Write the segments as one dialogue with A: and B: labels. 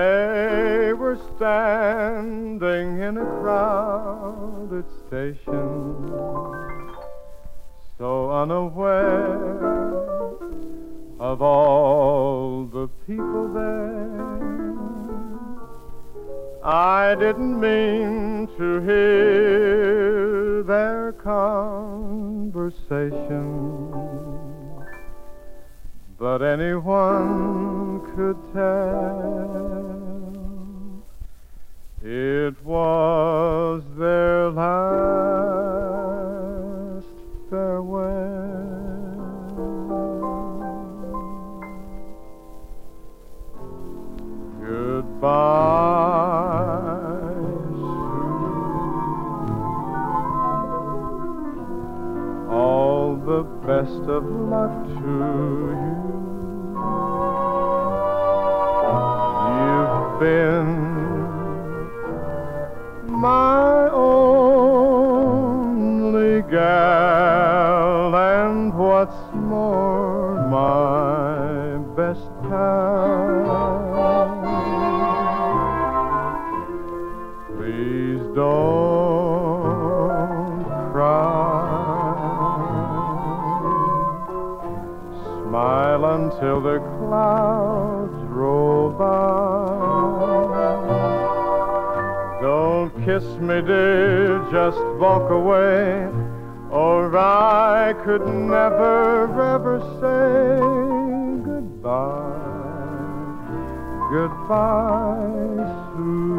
A: They were standing in a crowded station, so unaware of all the people there. I didn't mean to hear their conversation, but anyone could tell it was their last farewell. Goodbye, Sue. All the best of luck to you. You've been my only gal, and what's more, my best pal. Please don't cry. Smile until the clouds roll by. Don't kiss me, dear, just walk away, or I could never, ever say goodbye. Goodbye, Sue.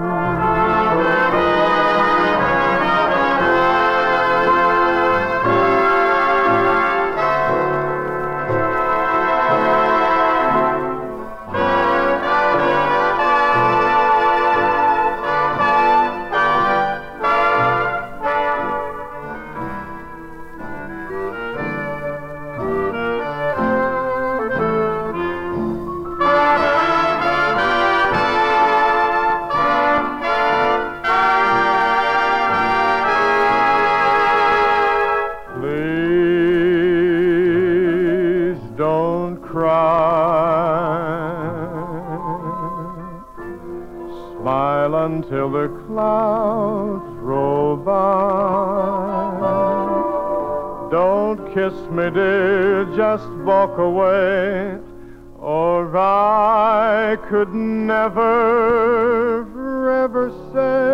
A: Don't cry. Smile until the clouds roll by. Don't kiss me, dear, just walk away, or I could never, ever say